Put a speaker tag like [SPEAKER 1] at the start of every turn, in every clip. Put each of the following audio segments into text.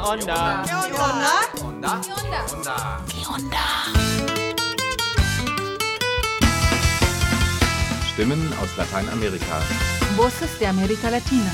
[SPEAKER 1] onda?
[SPEAKER 2] ¿Qué onda?
[SPEAKER 1] Onda? Onda?
[SPEAKER 3] ¿Qué onda?
[SPEAKER 4] Stimmen aus Lateinamerika.
[SPEAKER 3] Voces de América Latina.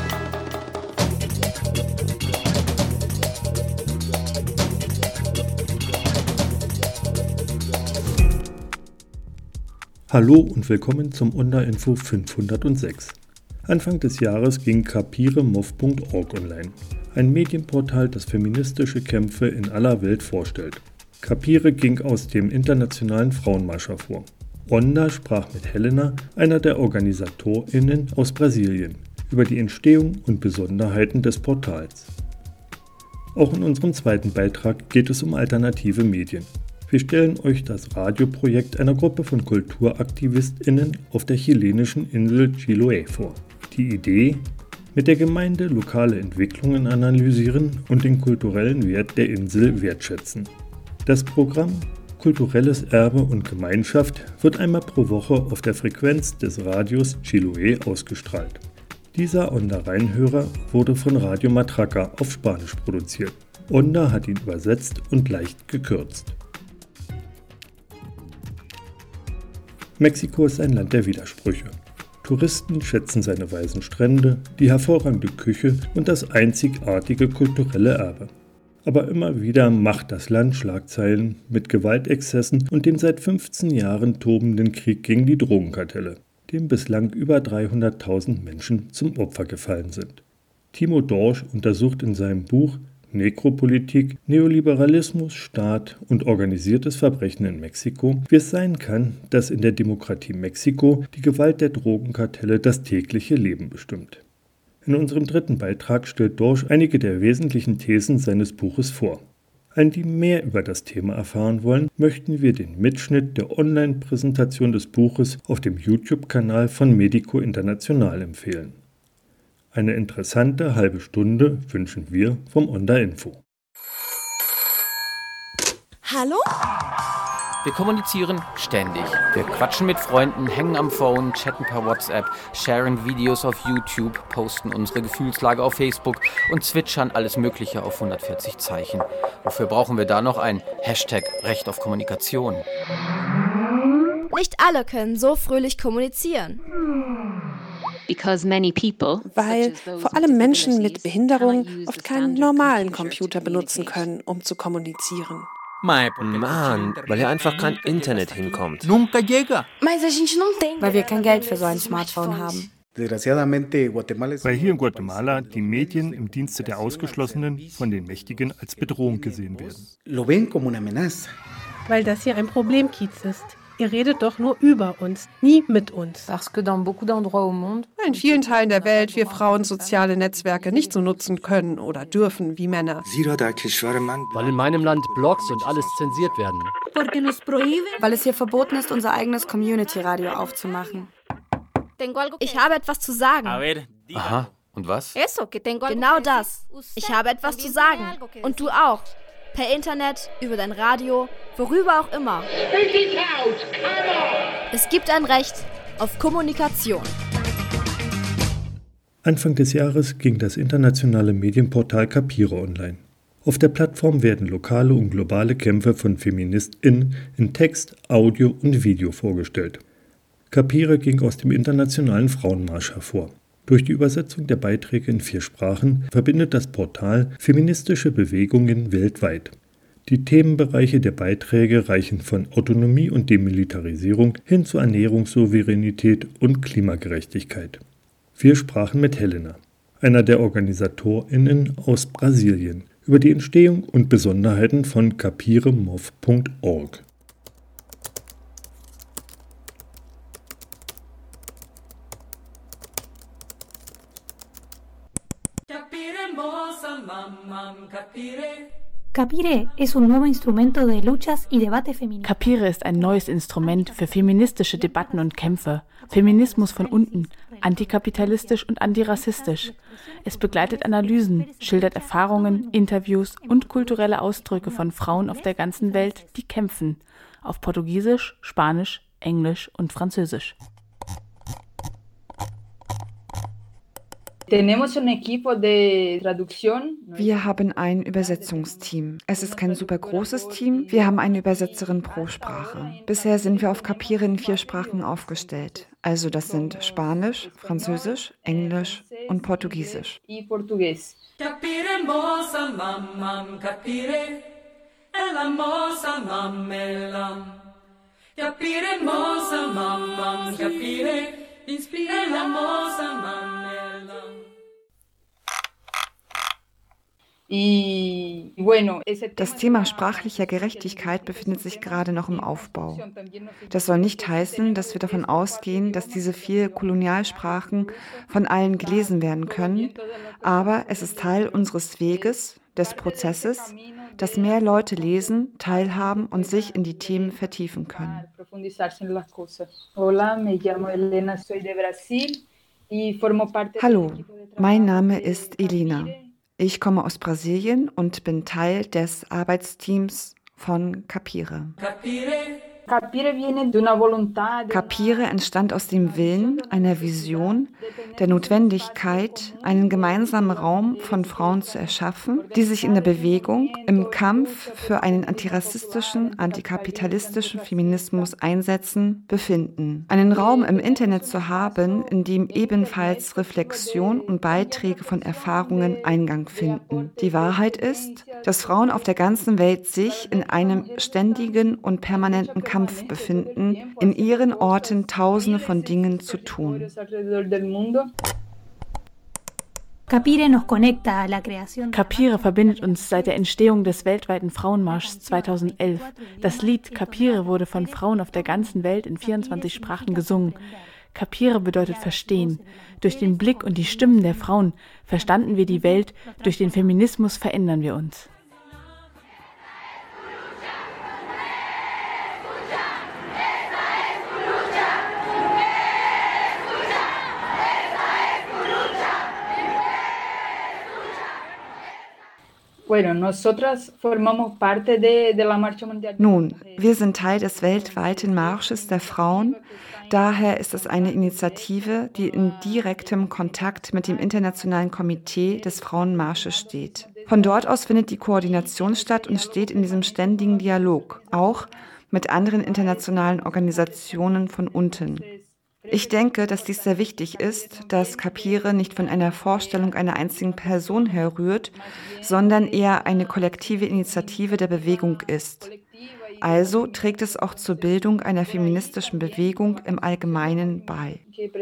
[SPEAKER 5] Hallo und willkommen zum Onda-Info 506. Anfang des Jahres ging capiremov.org online, ein Medienportal, das feministische Kämpfe in aller Welt vorstellt. Capire ging aus dem Internationalen Frauenmarsch hervor. Onda sprach mit Helena, einer der OrganisatorInnen aus Brasilien, über die Entstehung und Besonderheiten des Portals. Auch in unserem zweiten Beitrag geht es um alternative Medien. Wir stellen euch das Radioprojekt einer Gruppe von KulturaktivistInnen auf der chilenischen Insel Chiloé vor. Die Idee: mit der Gemeinde lokale Entwicklungen analysieren und den kulturellen Wert der Insel wertschätzen. Das Programm Kulturelles Erbe und Gemeinschaft wird einmal pro Woche auf der Frequenz des Radios Chiloé ausgestrahlt. Dieser Onda-Reinhörer wurde von Radio Matraca auf Spanisch produziert. Onda hat ihn übersetzt und leicht gekürzt. Mexiko ist ein Land der Widersprüche. Touristen schätzen seine weißen Strände, die hervorragende Küche und das einzigartige kulturelle Erbe. Aber immer wieder macht das Land Schlagzeilen mit Gewaltexzessen und dem seit 15 Jahren tobenden Krieg gegen die Drogenkartelle, dem bislang über 300.000 Menschen zum Opfer gefallen sind. Timo Dorsch untersucht in seinem Buch Nekropolitik, Neoliberalismus, Staat und organisiertes Verbrechen in Mexiko, wie es sein kann, dass in der Demokratie Mexiko die Gewalt der Drogenkartelle das tägliche Leben bestimmt. In unserem dritten Beitrag stellt Dorsch einige der wesentlichen Thesen seines Buches vor. Allen, die mehr über das Thema erfahren wollen, möchten wir den Mitschnitt der Online-Präsentation des Buches auf dem YouTube-Kanal von Medico International empfehlen. Eine interessante halbe Stunde wünschen wir vom Onda-Info.
[SPEAKER 2] Hallo?
[SPEAKER 1] Wir kommunizieren ständig. Wir quatschen mit Freunden, hängen am Phone, chatten per WhatsApp, sharen Videos auf YouTube, posten unsere Gefühlslage auf Facebook und zwitschern alles Mögliche auf 140 Zeichen. Wofür brauchen wir da noch ein Hashtag Recht auf Kommunikation?
[SPEAKER 6] Nicht alle können so fröhlich kommunizieren.
[SPEAKER 7] Weil vor allem Menschen mit Behinderung oft keinen normalen Computer benutzen können, um zu kommunizieren.
[SPEAKER 8] Mann, weil hier einfach kein Internet hinkommt.
[SPEAKER 9] Weil wir kein Geld für so ein Smartphone haben.
[SPEAKER 10] Weil hier in Guatemala die Medien im Dienste der Ausgeschlossenen von den Mächtigen als Bedrohung gesehen werden.
[SPEAKER 11] Weil das hier ein Problemkiez ist. Ihr redet doch nur über uns, nie mit uns.
[SPEAKER 7] In vielen Teilen der Welt wir Frauen soziale Netzwerke nicht so nutzen können oder dürfen wie Männer.
[SPEAKER 12] Weil in meinem Land Blogs und alles zensiert werden.
[SPEAKER 9] Weil es hier verboten ist, unser eigenes Community-Radio aufzumachen.
[SPEAKER 6] Ich habe etwas zu sagen.
[SPEAKER 1] Aha, und was?
[SPEAKER 6] Genau das. Ich habe etwas zu sagen. Und du auch. Per Internet, über dein Radio, worüber auch immer. Es gibt ein Recht auf Kommunikation.
[SPEAKER 5] Anfang des Jahres ging das internationale Medienportal Capire online. Auf der Plattform werden lokale und globale Kämpfe von FeministInnen in Text, Audio und Video vorgestellt. Capire ging aus dem Internationalen Frauenmarsch hervor. Durch die Übersetzung der Beiträge in 4 Sprachen verbindet das Portal feministische Bewegungen weltweit. Die Themenbereiche der Beiträge reichen von Autonomie und Demilitarisierung hin zu Ernährungssouveränität und Klimagerechtigkeit. Wir sprachen mit Helena, einer der OrganisatorInnen aus Brasilien, über die Entstehung und Besonderheiten von capiremov.org.
[SPEAKER 13] Capire ist un nuevo instrumento de luchas y debate feministas.
[SPEAKER 3] Capire ist ein neues Instrument für feministische Debatten und Kämpfe. Feminismus von unten, antikapitalistisch und antirassistisch. Es begleitet Analysen, schildert Erfahrungen, Interviews und kulturelle Ausdrücke von Frauen auf der ganzen Welt, die kämpfen. Auf Portugiesisch, Spanisch, Englisch und Französisch.
[SPEAKER 14] Wir haben ein Übersetzungsteam. Es ist kein super großes Team. Wir haben eine Übersetzerin pro Sprache. Bisher sind wir auf Capire in 4 Sprachen aufgestellt. Also das sind Spanisch, Französisch, Englisch und Portugiesisch.
[SPEAKER 15] Capire mossa mamma, capire, e la mossa mamma. Capire mossa mamma, capire, inspira la mossa mamma.
[SPEAKER 14] Das Thema sprachlicher Gerechtigkeit befindet sich gerade noch im Aufbau. Das soll nicht heißen, dass wir davon ausgehen, dass diese 4 Kolonialsprachen von allen gelesen werden können, aber es ist Teil unseres Weges, des Prozesses, dass mehr Leute lesen, teilhaben und sich in die Themen vertiefen können. Hallo, mein Name ist Elena. Ich komme aus Brasilien und bin Teil des Arbeitsteams von Capire. Capire entstand aus dem Willen, einer Vision, der Notwendigkeit, einen gemeinsamen Raum von Frauen zu erschaffen, die sich in der Bewegung, im Kampf für einen antirassistischen, antikapitalistischen Feminismus einsetzen, befinden. Einen Raum im Internet zu haben, in dem ebenfalls Reflexion und Beiträge von Erfahrungen Eingang finden. Die Wahrheit ist, dass Frauen auf der ganzen Welt sich in einem ständigen und permanenten Kampf befinden, in ihren Orten Tausende von Dingen zu tun.
[SPEAKER 3] Capire verbindet uns seit der Entstehung des weltweiten Frauenmarschs 2011. Das Lied Capire wurde von Frauen auf der ganzen Welt in 24 Sprachen gesungen. Capire bedeutet verstehen. Durch den Blick und die Stimmen der Frauen verstanden wir die Welt, durch den Feminismus verändern wir uns.
[SPEAKER 14] Nun, wir sind Teil des weltweiten Marsches der Frauen. Daher ist es eine Initiative, die in direktem Kontakt mit dem Internationalen Komitee des Frauenmarsches steht. Von dort aus findet die Koordination statt und steht in diesem ständigen Dialog, auch mit anderen internationalen Organisationen von unten. Ich denke, dass dies sehr wichtig ist, dass Capire nicht von einer Vorstellung einer einzigen Person herrührt, sondern eher eine kollektive Initiative der Bewegung ist. Also trägt es auch zur Bildung einer feministischen Bewegung im Allgemeinen bei.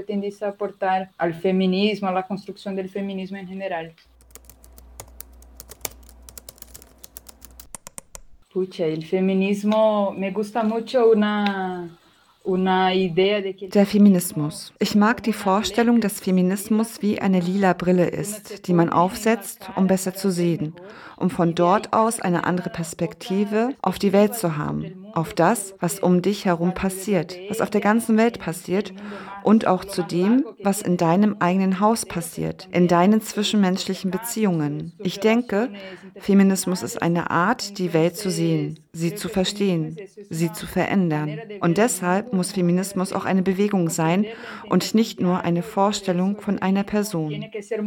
[SPEAKER 14] Der Feminismus. Ich mag die Vorstellung, dass Feminismus wie eine lila Brille ist, die man aufsetzt, um besser zu sehen, um von dort aus eine andere Perspektive auf die Welt zu haben, auf das, was um dich herum passiert, was auf der ganzen Welt passiert und auch zu dem, was in deinem eigenen Haus passiert, in deinen zwischenmenschlichen Beziehungen. Ich denke, Feminismus ist eine Art, die Welt zu sehen, sie zu verstehen, sie zu verändern. Und deshalb muss Feminismus auch eine Bewegung sein und nicht nur eine Vorstellung von einer Person.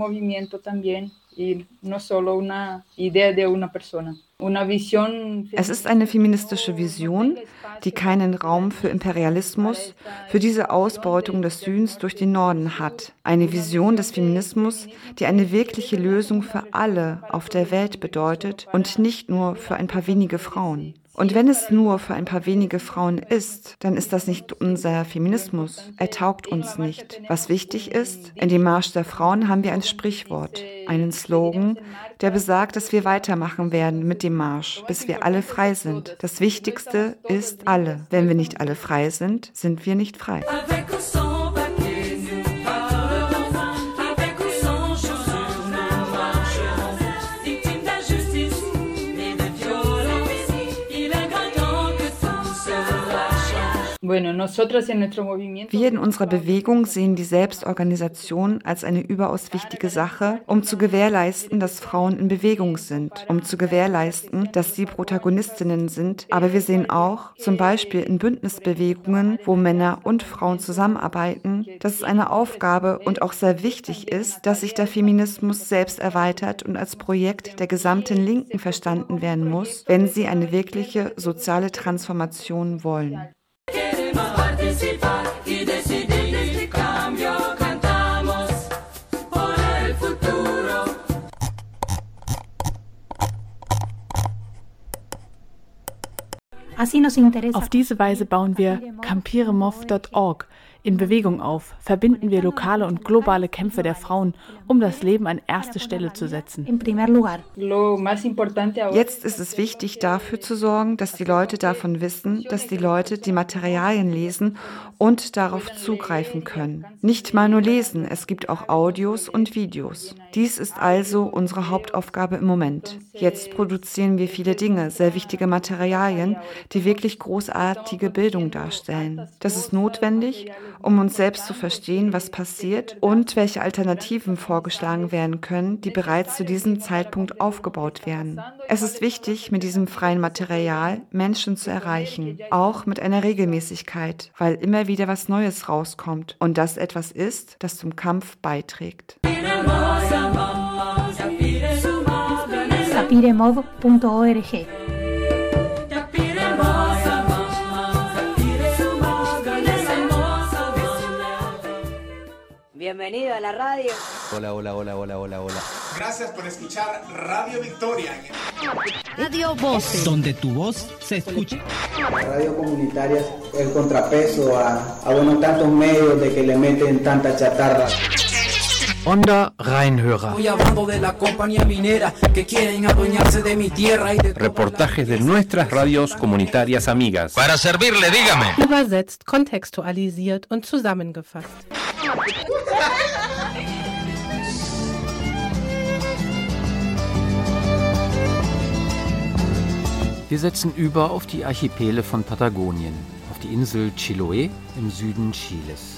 [SPEAKER 14] Es ist eine feministische Vision, die keinen Raum für Imperialismus, für diese Ausbeutung des Südens durch den Norden hat. Eine Vision des Feminismus, die eine wirkliche Lösung für alle auf der Welt bedeutet und nicht nur für ein paar wenige Frauen. Und wenn es nur für ein paar wenige Frauen ist, dann ist das nicht unser Feminismus. Er taugt uns nicht. Was wichtig ist, in dem Marsch der Frauen haben wir ein Sprichwort, einen Slogan, der besagt, dass wir weitermachen werden mit dem Marsch, bis wir alle frei sind. Das Wichtigste ist alle. Wenn wir nicht alle frei sind, sind wir nicht frei. Wir in unserer Bewegung sehen die Selbstorganisation als eine überaus wichtige Sache, um zu gewährleisten, dass Frauen in Bewegung sind, um zu gewährleisten, dass sie Protagonistinnen sind. Aber wir sehen auch, zum Beispiel in Bündnisbewegungen, wo Männer und Frauen zusammenarbeiten, dass es eine Aufgabe und auch sehr wichtig ist, dass sich der Feminismus selbst erweitert und als Projekt der gesamten Linken verstanden werden muss, wenn sie eine wirkliche soziale Transformation wollen.
[SPEAKER 3] Auf diese Weise bauen wir campiremov.org in Bewegung auf, verbinden wir lokale und globale Kämpfe der Frauen, um das Leben an erste Stelle zu setzen.
[SPEAKER 14] Jetzt ist es wichtig, dafür zu sorgen, dass die Leute davon wissen, dass die Leute die Materialien lesen und darauf zugreifen können. Nicht mal nur lesen, es gibt auch Audios und Videos. Dies ist also unsere Hauptaufgabe im Moment. Jetzt produzieren wir viele Dinge, sehr wichtige Materialien, die wirklich großartige Bildung darstellen. Das ist notwendig, um uns selbst zu verstehen, was passiert und welche Alternativen vorgeschlagen werden können, die bereits zu diesem Zeitpunkt aufgebaut werden. Es ist wichtig, mit diesem freien Material Menschen zu erreichen, auch mit einer Regelmäßigkeit, weil immer wieder was Neues rauskommt und das etwas ist, das zum Kampf beiträgt.
[SPEAKER 13] Capiremov.org.
[SPEAKER 16] Bienvenido a la radio.
[SPEAKER 17] Hola, hola, hola, hola, hola, hola.
[SPEAKER 18] Gracias por escuchar Radio Victoria.
[SPEAKER 19] Radio Voces, donde tu voz se escucha.
[SPEAKER 20] La radio comunitaria es el contrapeso a tantos medios de que le meten tanta chatarra.
[SPEAKER 1] Onda Rheinhörer.
[SPEAKER 4] Reportajes de nuestras radios comunitarias amigas.
[SPEAKER 19] Para servirle, dígame. Übersetzt, kontextualisiert und zusammengefasst.
[SPEAKER 1] Wir setzen über auf die Archipele von Patagonien, auf die Insel Chiloé im Süden Chiles.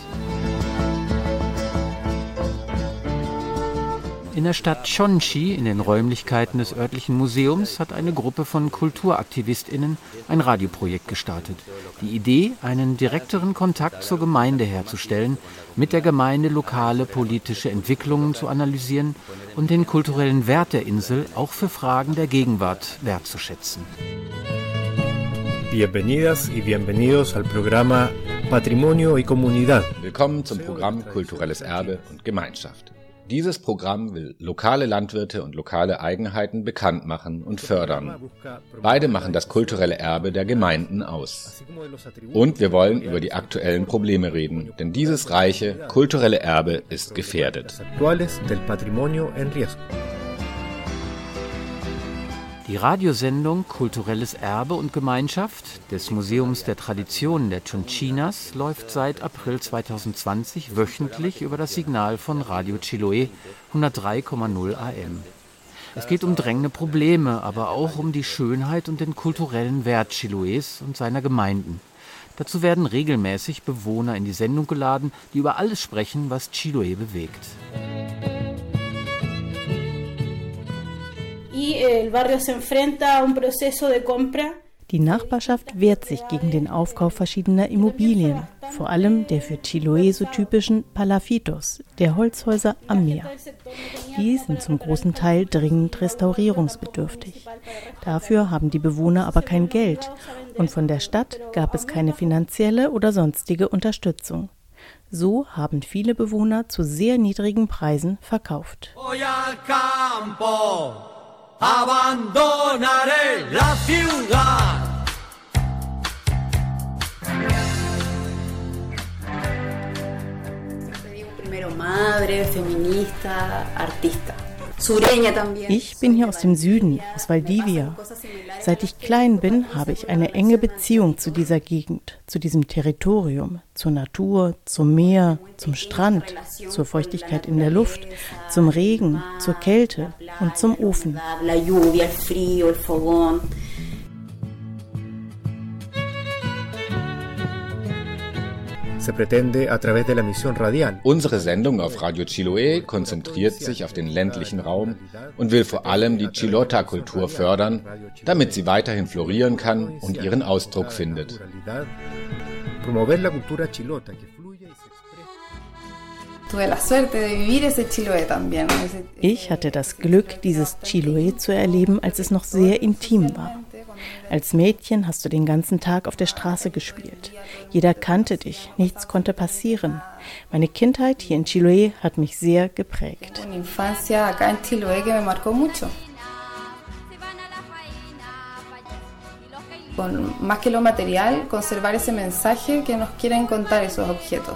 [SPEAKER 1] In der Stadt Chonchi, in den Räumlichkeiten des örtlichen Museums, hat eine Gruppe von KulturaktivistInnen ein Radioprojekt gestartet. Die Idee, einen direkteren Kontakt zur Gemeinde herzustellen, mit der Gemeinde lokale politische Entwicklungen zu analysieren und den kulturellen Wert der Insel auch für Fragen der Gegenwart wertzuschätzen.
[SPEAKER 21] Bienvenidas y bienvenidos al programa Patrimonio y Comunidad.
[SPEAKER 4] Willkommen zum Programm Kulturelles Erbe und Gemeinschaft. Dieses Programm will lokale Landwirte und lokale Eigenheiten bekannt machen und fördern. Beide machen das kulturelle Erbe der Gemeinden aus. Und wir wollen über die aktuellen Probleme reden, denn dieses reiche kulturelle Erbe ist gefährdet.
[SPEAKER 1] Die Radiosendung Kulturelles Erbe und Gemeinschaft des Museums der Traditionen der Chonchinas läuft seit April 2020 wöchentlich über das Signal von Radio Chiloé 103,0 AM. Es geht um drängende Probleme, aber auch um die Schönheit und den kulturellen Wert Chiloés und seiner Gemeinden. Dazu werden regelmäßig Bewohner in die Sendung geladen, die über alles sprechen, was Chiloé bewegt.
[SPEAKER 22] Die Nachbarschaft wehrt sich gegen den Aufkauf verschiedener Immobilien, vor allem der für Chiloé so typischen Palafitos, der Holzhäuser am Meer. Die sind zum großen Teil dringend restaurierungsbedürftig. Dafür haben die Bewohner aber kein Geld und von der Stadt gab es keine finanzielle oder sonstige Unterstützung. So haben viele Bewohner zu sehr niedrigen Preisen verkauft.
[SPEAKER 15] Abandonaré la ciudad.
[SPEAKER 23] Primero madre, feminista, artista.
[SPEAKER 22] Ich bin hier aus dem Süden, aus Valdivia. Seit ich klein bin, habe ich eine enge Beziehung zu dieser Gegend, zu diesem Territorium, zur Natur, zum Meer, zum Strand, zur Feuchtigkeit in der Luft, zum Regen, zur Kälte und zum Ofen.
[SPEAKER 4] Unsere Sendung auf Radio Chiloé konzentriert sich auf den ländlichen Raum und will vor allem die Chilota-Kultur fördern, damit sie weiterhin florieren kann und ihren Ausdruck findet.
[SPEAKER 22] Ich hatte das Glück, dieses Chiloé zu erleben, als es noch sehr intim war. Als Mädchen hast du den ganzen Tag auf der Straße gespielt. Jeder kannte dich, nichts konnte passieren. Meine Kindheit hier in Chiloé hat mich sehr geprägt.
[SPEAKER 23] Con más que lo material, conservar ese mensaje que nos quieren contar esos objetos.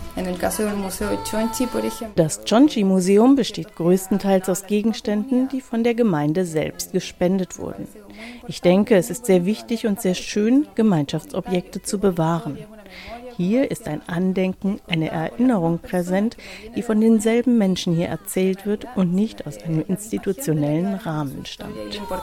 [SPEAKER 22] Das Chonchi-Museum besteht größtenteils aus Gegenständen, die von der Gemeinde selbst gespendet wurden. Ich denke, es ist sehr wichtig und sehr schön, Gemeinschaftsobjekte zu bewahren. Hier ist ein Andenken, eine Erinnerung präsent, die von denselben Menschen hier erzählt wird und nicht aus einem institutionellen Rahmen stammt.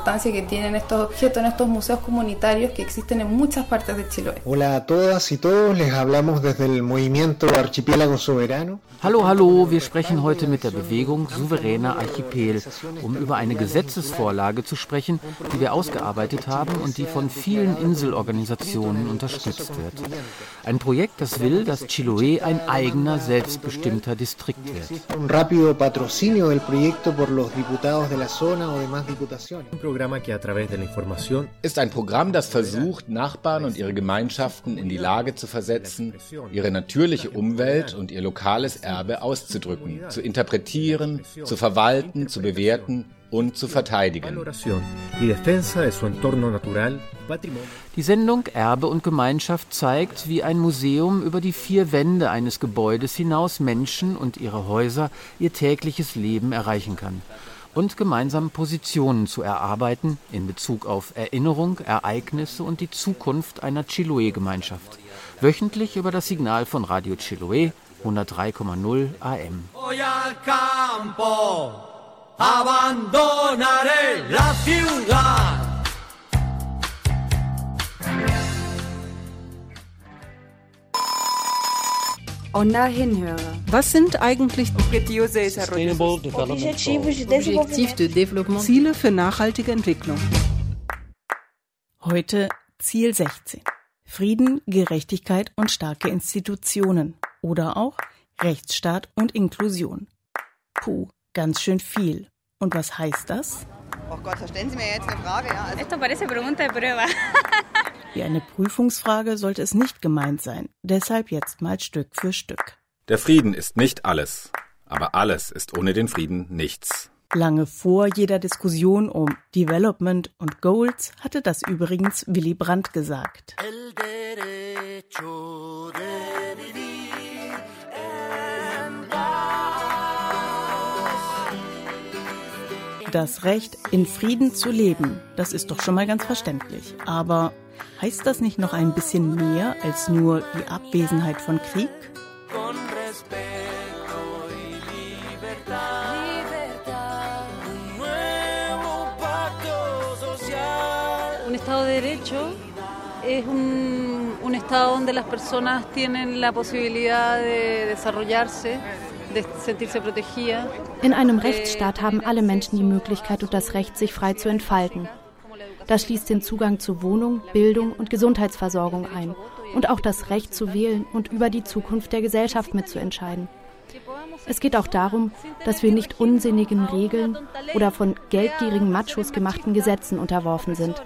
[SPEAKER 21] Hola a todas y todos, les hablamos desde el movimiento Archipiélago Soberano.
[SPEAKER 1] Hallo, wir sprechen heute mit der Bewegung Souveräner Archipel, um über eine Gesetzesvorlage zu sprechen, die wir ausgearbeitet haben und die von vielen Inselorganisationen unterstützt wird. Ein Projekt, das will, dass Chiloé ein eigener, selbstbestimmter Distrikt wird.
[SPEAKER 21] Un rápido patrocinio del proyecto por los diputados de la zona o demás diputaciones. Un programa que a través de la información
[SPEAKER 4] ist ein Programm, das versucht, Nachbarn und ihre Gemeinschaften in die Lage zu versetzen, ihre natürliche Umwelt und ihr lokales Erbe auszudrücken, zu interpretieren, zu verwalten, zu bewerten und zu verteidigen.
[SPEAKER 1] Die Sendung Erbe und Gemeinschaft zeigt, wie ein Museum über die 4 Wände eines Gebäudes hinaus Menschen und ihre Häuser ihr tägliches Leben erreichen kann. Und gemeinsam Positionen zu erarbeiten in Bezug auf Erinnerung, Ereignisse und die Zukunft einer Chiloé-Gemeinschaft. Wöchentlich über das Signal von Radio Chiloé 103,0 AM.
[SPEAKER 15] Abandonaré la ciudad.
[SPEAKER 9] Onda Hinhörer.
[SPEAKER 19] Was sind eigentlich
[SPEAKER 9] Objetivos de Desarrollo?
[SPEAKER 19] Ziele für nachhaltige Entwicklung?
[SPEAKER 22] Heute Ziel 16. Frieden, Gerechtigkeit und starke Institutionen. Oder auch Rechtsstaat und Inklusion. Puh, ganz schön viel. Und was heißt das?
[SPEAKER 14] Oh Gott, stellen Sie mir jetzt eine Frage. Ja?
[SPEAKER 23] Esto parece pregunta de prueba.
[SPEAKER 22] Wie eine Prüfungsfrage sollte es nicht gemeint sein. Deshalb jetzt mal Stück für Stück.
[SPEAKER 4] Der Frieden ist nicht alles, aber alles ist ohne den Frieden nichts.
[SPEAKER 22] Lange vor jeder Diskussion um Development und Goals hatte das übrigens Willy Brandt gesagt. Das Recht, in Frieden zu leben, das ist doch schon mal ganz verständlich. Aber heißt das nicht noch ein bisschen mehr als nur die Abwesenheit von Krieg?
[SPEAKER 23] Un Estado de Derecho es un Estado donde las personas tienen la posibilidad de desarrollarse.
[SPEAKER 6] In einem Rechtsstaat haben alle Menschen die Möglichkeit und das Recht, sich frei zu entfalten. Das schließt den Zugang zu Wohnung, Bildung und Gesundheitsversorgung ein und auch das Recht zu wählen und über die Zukunft der Gesellschaft mitzuentscheiden. Es geht auch darum, dass wir nicht unsinnigen Regeln oder von geldgierigen Machos gemachten Gesetzen unterworfen sind.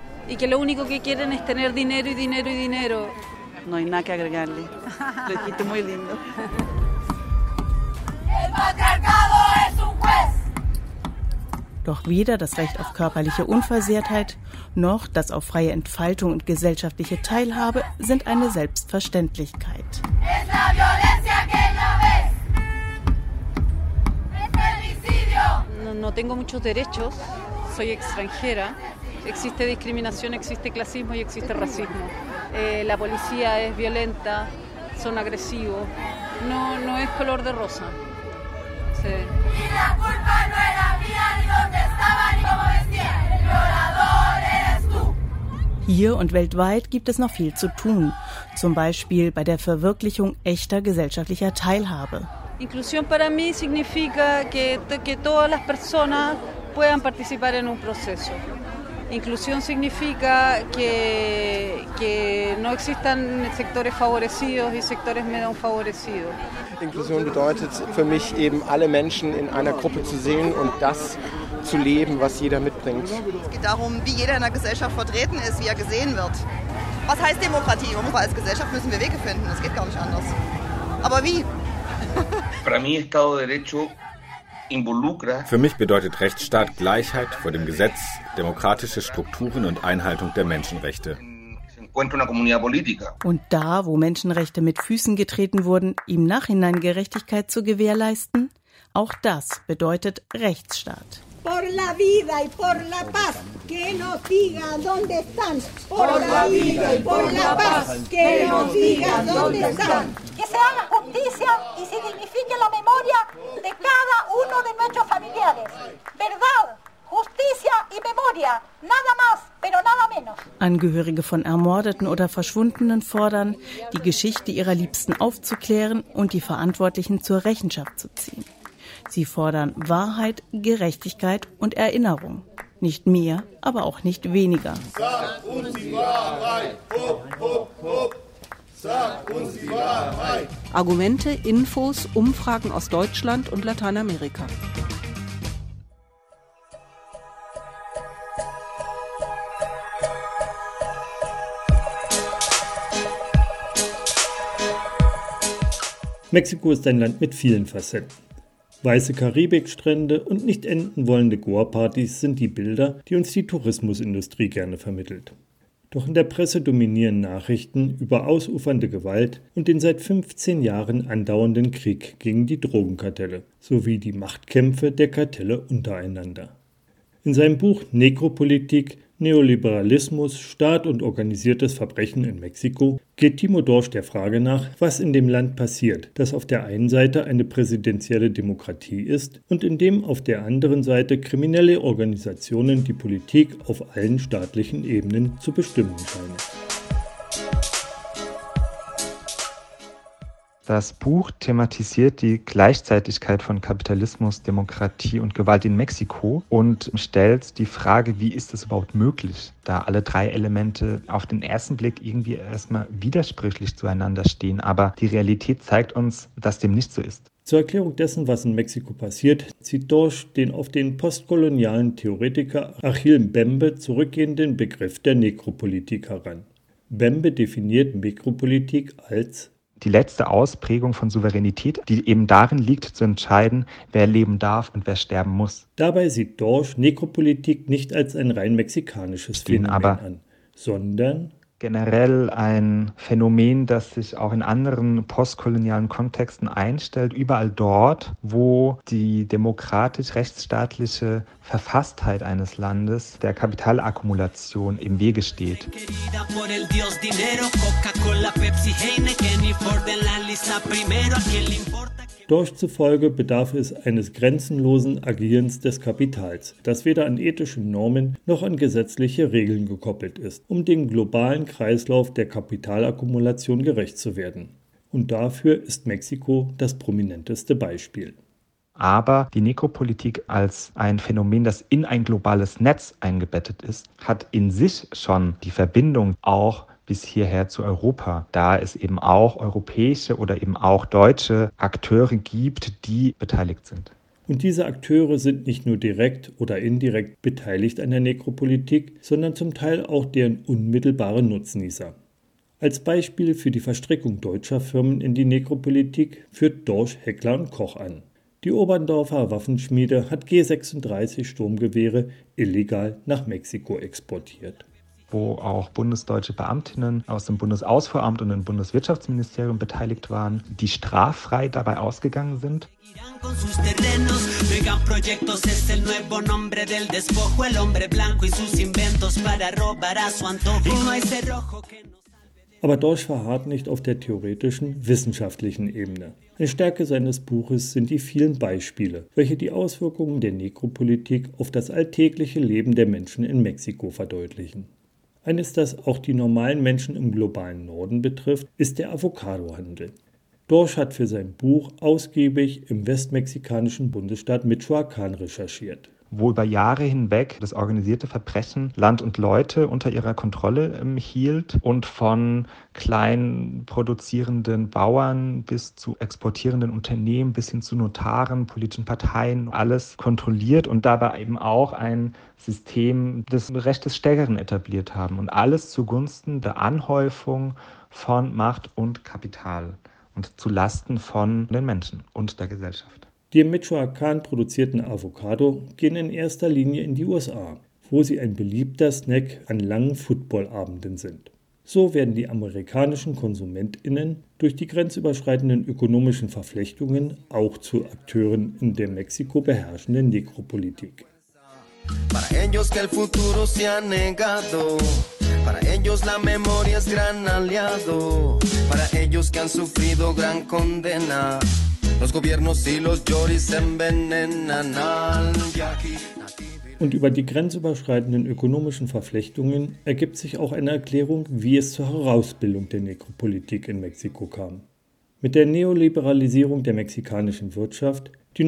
[SPEAKER 14] No hay nada que agregarle. Lo dijiste muy lindo.
[SPEAKER 22] Doch weder das Recht auf körperliche Unversehrtheit noch das auf freie Entfaltung und gesellschaftliche Teilhabe sind eine Selbstverständlichkeit.
[SPEAKER 23] No tengo muchos derechos, soy extranjera, existe discriminación, existe clasismo y existe racismo. La policía es violenta, son agresivos, no es color de rosa. Sí.
[SPEAKER 15] Y la culpa no era mía, ni dónde estaba, ni cómo vestía. El violador eres tú.
[SPEAKER 22] Hier und weltweit gibt es noch viel zu tun, zum Beispiel bei der Verwirklichung echter gesellschaftlicher Teilhabe.
[SPEAKER 23] Inclusión para mí significa que todas las personas puedan participar en un proceso. Inclusión significa que no existan sectores favorecidos y sectores menos favorecidos.
[SPEAKER 2] Inklusion bedeutet für mich eben alle Menschen in einer Gruppe zu sehen und das zu leben, was jeder mitbringt.
[SPEAKER 8] Es geht darum, wie jeder in der Gesellschaft vertreten ist, wie er gesehen wird. Was heißt Demokratie? Als Gesellschaft müssen wir Wege finden, das geht gar nicht anders. Aber wie?
[SPEAKER 4] Für mich bedeutet Rechtsstaat Gleichheit vor dem Gesetz, demokratische Strukturen und Einhaltung der Menschenrechte.
[SPEAKER 22] Und da, wo Menschenrechte mit Füßen getreten wurden, im Nachhinein Gerechtigkeit zu gewährleisten, auch das bedeutet Rechtsstaat.
[SPEAKER 15] Por la vida y por la paz, que nos diga dónde están. Por la vida y por la paz, que nos diga dónde están. Que se haga justicia y se dignifique la memoria de cada uno de nuestros familiares. Verdad, justicia y memoria, nada más, pero nada menos.
[SPEAKER 22] Angehörige von Ermordeten oder Verschwundenen fordern, die Geschichte ihrer Liebsten aufzuklären und die Verantwortlichen zur Rechenschaft zu ziehen. Sie fordern Wahrheit, Gerechtigkeit und Erinnerung. Nicht mehr, aber auch nicht weniger.
[SPEAKER 15] Sag uns die Wahrheit, hopp, hopp, hopp. Sag uns die Wahrheit.
[SPEAKER 16] Argumente, Infos, Umfragen aus Deutschland und Lateinamerika.
[SPEAKER 5] Mexiko ist ein Land mit vielen Facetten. Weiße Karibikstrände und nicht enden wollende Goa-Partys sind die Bilder, die uns die Tourismusindustrie gerne vermittelt. Doch in der Presse dominieren Nachrichten über ausufernde Gewalt und den seit 15 Jahren andauernden Krieg gegen die Drogenkartelle sowie die Machtkämpfe der Kartelle untereinander. In seinem Buch Nekropolitik, Neoliberalismus, Staat und organisiertes Verbrechen in Mexiko geht Timo Dorsch der Frage nach, was in dem Land passiert, das auf der einen Seite eine präsidentielle Demokratie ist und in dem auf der anderen Seite kriminelle Organisationen die Politik auf allen staatlichen Ebenen zu bestimmen scheinen.
[SPEAKER 24] Das Buch thematisiert die Gleichzeitigkeit von Kapitalismus, Demokratie und Gewalt in Mexiko und stellt die Frage, wie ist es überhaupt möglich, da alle drei Elemente auf den ersten Blick irgendwie erstmal widersprüchlich zueinander stehen. Aber die Realität zeigt uns, dass dem nicht so ist.
[SPEAKER 5] Zur Erklärung dessen, was in Mexiko passiert, zieht Dorsch den auf den postkolonialen Theoretiker Achille Mbembe zurückgehenden Begriff der Nekropolitik heran. Mbembe definiert Nekropolitik als
[SPEAKER 24] die letzte Ausprägung von Souveränität, die eben darin liegt, zu entscheiden, wer leben darf und wer sterben muss.
[SPEAKER 5] Dabei sieht Dorsch Nekropolitik nicht als ein rein mexikanisches Phänomen an, sondern
[SPEAKER 24] generell ein Phänomen, das sich auch in anderen postkolonialen Kontexten einstellt, überall dort, wo die demokratisch-rechtsstaatliche Verfasstheit eines Landes der Kapitalakkumulation im Wege steht.
[SPEAKER 5] Dorsch zufolge bedarf es eines grenzenlosen Agierens des Kapitals, das weder an ethische Normen noch an gesetzliche Regeln gekoppelt ist, um dem globalen Kreislauf der Kapitalakkumulation gerecht zu werden. Und dafür ist Mexiko das prominenteste Beispiel.
[SPEAKER 24] Aber die Nekropolitik als ein Phänomen, das in ein globales Netz eingebettet ist, hat in sich schon die Verbindung auch bis hierher zu Europa, da es eben auch europäische oder eben auch deutsche Akteure gibt, die beteiligt sind.
[SPEAKER 5] Und diese Akteure sind nicht nur direkt oder indirekt beteiligt an der Nekropolitik, sondern zum Teil auch deren unmittelbare Nutznießer. Als Beispiel für die Verstrickung deutscher Firmen in die Nekropolitik führt Dorsch Heckler & Koch an. Die Oberndorfer Waffenschmiede hat G36 Sturmgewehre illegal nach Mexiko exportiert.
[SPEAKER 24] Wo auch bundesdeutsche Beamtinnen aus dem Bundesausfuhramt und dem Bundeswirtschaftsministerium beteiligt waren, die straffrei dabei ausgegangen sind.
[SPEAKER 5] Aber Dorsch verharrt nicht auf der theoretischen, wissenschaftlichen Ebene. Eine Stärke seines Buches sind die vielen Beispiele, welche die Auswirkungen der Nekropolitik auf das alltägliche Leben der Menschen in Mexiko verdeutlichen. Eines, das auch die normalen Menschen im globalen Norden betrifft, ist der Avocadohandel. Dorsch hat für sein Buch ausgiebig im westmexikanischen Bundesstaat Michoacán recherchiert.
[SPEAKER 24] wo über Jahre hinweg das organisierte Verbrechen Land und Leute unter ihrer Kontrolle hielt und von klein produzierenden Bauern bis zu exportierenden Unternehmen bis hin zu Notaren, politischen Parteien, alles kontrolliert und dabei eben auch ein System des Rechts des Stärkeren etabliert haben und alles zugunsten der Anhäufung von Macht und Kapital und zu Lasten von den Menschen und der Gesellschaft.
[SPEAKER 5] Die in Michoacán produzierten Avocado gehen in erster Linie in die USA, wo sie ein beliebter Snack an langen Footballabenden sind. So werden die amerikanischen KonsumentInnen durch die grenzüberschreitenden ökonomischen Verflechtungen auch zu Akteuren in der Mexiko beherrschenden Nekropolitik.
[SPEAKER 7] Para ellos que el futuro se ha negado, para ellos la memoria es gran aliado, para ellos que han sufrido gran condena. Los gobiernos y los lloris envenenan al yaqui.
[SPEAKER 5] Und über die grenzüberschreitenden ökonomischen Verflechtungen ergibt sich auch eine Erklärung, wie es zur Herausbildung der Nekropolitik in Mexiko kam. Mit der Neoliberalisierung der mexikanischen Wirtschaft, die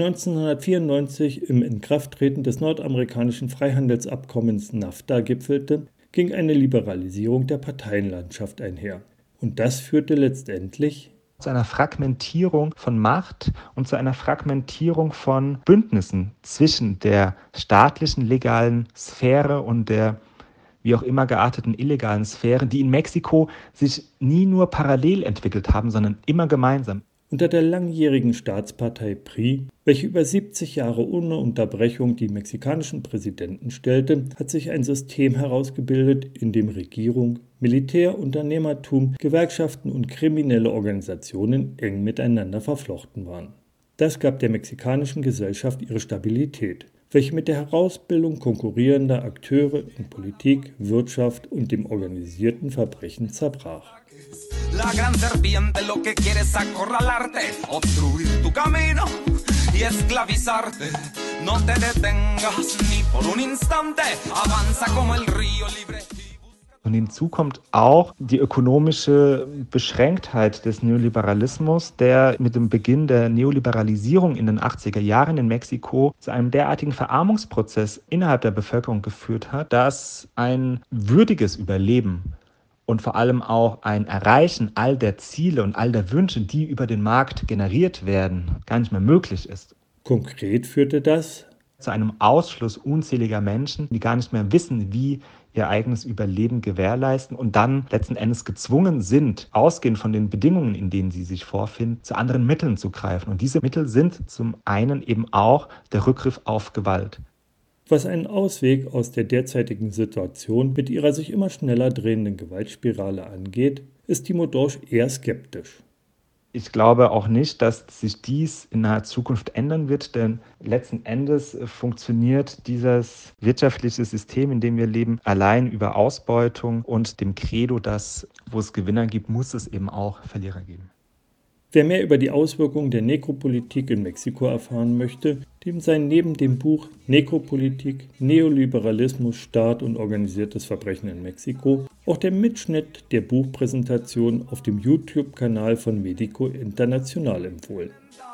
[SPEAKER 5] 1994 im Inkrafttreten des nordamerikanischen Freihandelsabkommens NAFTA gipfelte, ging eine Liberalisierung der Parteienlandschaft einher. Und das führte letztendlich
[SPEAKER 24] zu einer Fragmentierung von Macht und zu einer Fragmentierung von Bündnissen zwischen der staatlichen legalen Sphäre und der wie auch immer gearteten illegalen Sphäre, die in Mexiko sich nie nur parallel entwickelt haben, sondern immer gemeinsam.
[SPEAKER 5] Unter der langjährigen Staatspartei PRI, welche über 70 Jahre ohne Unterbrechung die mexikanischen Präsidenten stellte, hat sich ein System herausgebildet, in dem Regierung, Militär, Unternehmertum, Gewerkschaften und kriminelle Organisationen eng miteinander verflochten waren. Das gab der mexikanischen Gesellschaft ihre Stabilität, welche mit der Herausbildung konkurrierender Akteure in Politik, Wirtschaft und dem organisierten Verbrechen zerbrach.
[SPEAKER 7] La gran serpiente lo que quiere es acorralarte, obstruir tu camino y esclavizarte. No te detengas ni por un instante, avanza como el río libre.
[SPEAKER 24] Und hinzu kommt auch die ökonomische Beschränktheit des Neoliberalismus, der mit dem Beginn der Neoliberalisierung in den 80er Jahren in Mexiko zu einem derartigen Verarmungsprozess innerhalb der Bevölkerung geführt hat, dass ein würdiges Überleben und vor allem auch ein Erreichen all der Ziele und all der Wünsche, die über den Markt generiert werden, gar nicht mehr möglich ist.
[SPEAKER 5] Konkret führte das
[SPEAKER 24] zu einem Ausschluss unzähliger Menschen, die gar nicht mehr wissen, wie ihr eigenes Überleben gewährleisten und dann letzten Endes gezwungen sind, ausgehend von den Bedingungen, in denen sie sich vorfinden, zu anderen Mitteln zu greifen. Und diese Mittel sind zum einen eben auch der Rückgriff auf Gewalt.
[SPEAKER 5] Was einen Ausweg aus der derzeitigen Situation mit ihrer sich immer schneller drehenden Gewaltspirale angeht, ist Timo Dorsch eher skeptisch.
[SPEAKER 24] Ich glaube auch nicht, dass sich dies in naher Zukunft ändern wird, denn letzten Endes funktioniert dieses wirtschaftliche System, in dem wir leben, allein über Ausbeutung und dem Credo, dass wo es Gewinner gibt, muss es eben auch Verlierer geben.
[SPEAKER 5] Wer mehr über die Auswirkungen der Nekropolitik in Mexiko erfahren möchte, dem sei neben dem Buch Nekropolitik, Neoliberalismus, Staat und organisiertes Verbrechen in Mexiko auch der Mitschnitt der Buchpräsentation auf dem YouTube-Kanal von Medico Internacional empfohlen.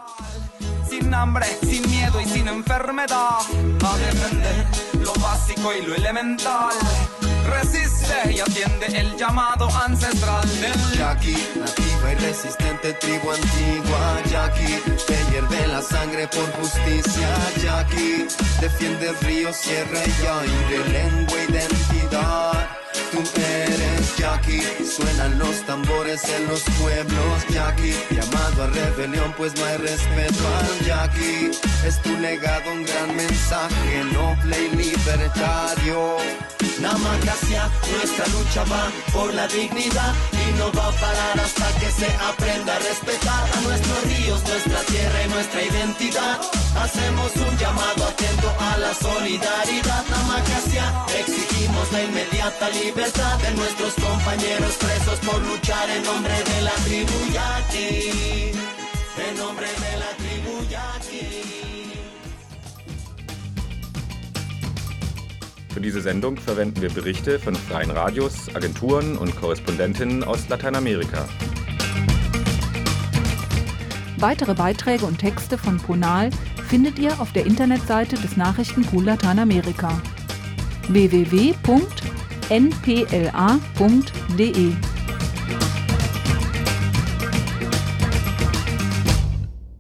[SPEAKER 7] Sin hambre, sin miedo y sin enfermedad, a defender lo básico y lo elemental. Resiste y atiende el llamado ancestral del yaqui, nativa y resistente tribu antigua. Yaqui, te hierve la sangre por justicia. Yaqui, defiende río, sierra y aire, lengua, identidad. Tú eres yaqui, suenan los tambores en los pueblos. Yaqui, llamado a rebelión, pues no hay respeto al yaqui. Es tu legado un gran mensaje noble y libertario. Namakasia, nuestra lucha va por la dignidad y no va a parar hasta que se aprenda a respetar a nuestros ríos, nuestra tierra y nuestra identidad. Hacemos un llamado atento a la solidaridad. Namakasia, exigimos la inmediata libertad de nuestros compañeros presos por luchar en nombre de la tribu yaqui. En nombre de la tribu yaqui.
[SPEAKER 4] Für diese Sendung verwenden wir Berichte von freien Radios, Agenturen und Korrespondentinnen aus Lateinamerika.
[SPEAKER 3] Weitere Beiträge und Texte von Ponal findet ihr auf der Internetseite des Nachrichtenpool Lateinamerika www.npla.de.